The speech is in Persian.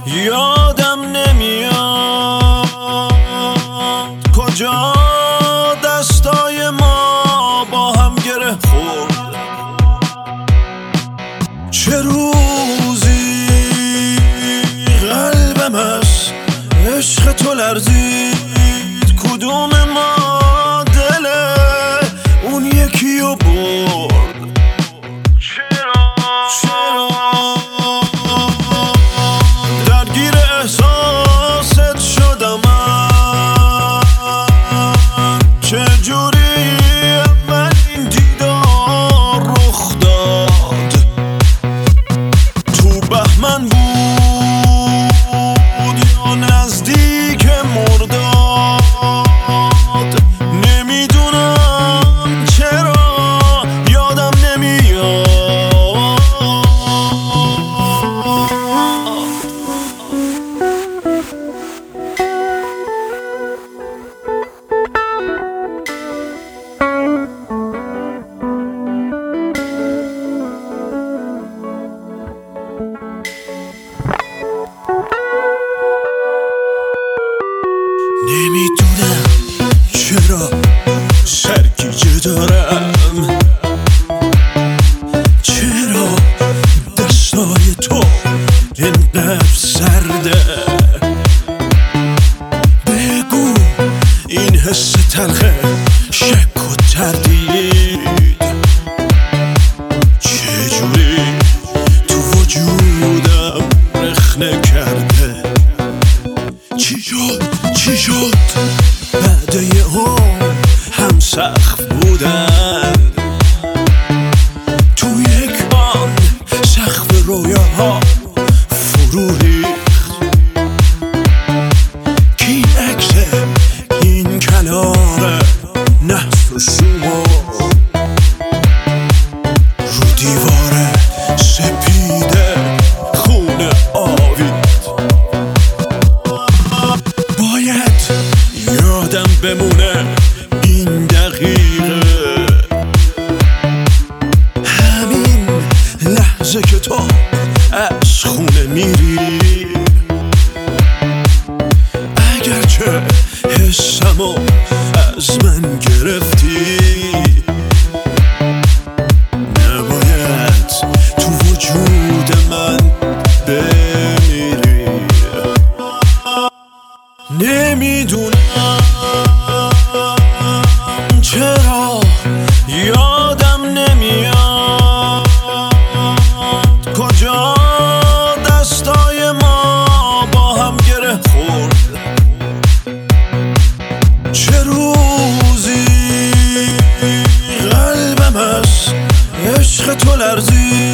یادم نمیاد کجا دستای ما با هم گره خورد. چه روزی قلبم از عشق تو لرزید، کدوم ما دل اون یکی رو برد. چرا درگیر احساست شدم من، چجوری من این دیدار رخ داد. تو بهمن بود یا نزدیک مرداد، نمیدونم چرا یادم نمیاد. نمیدونم چرا سرگیجه دارم، چرا دستای تو اینقدر سرده. بگو این حس تلخه شک و تردید چجوری تو وجودم رخنه کرده. چی شد بعد یه هم سقف بودن، تو یک آن سقف رویاها فرو ریخت. کی عکس این کنار نحس و شما رو دیوار سپیده خونه آوید. باید یادم بمونه این دقیقه، همین لحظه که تو از خونه میری. اگرچه حسمو از من گرفتی، نباید تو وجود من بمیری. نمیدونم چرا یادم نمیاد کجا دستای ما با هم گره خورد. چه روزی قلبم از عشق تو لرزید،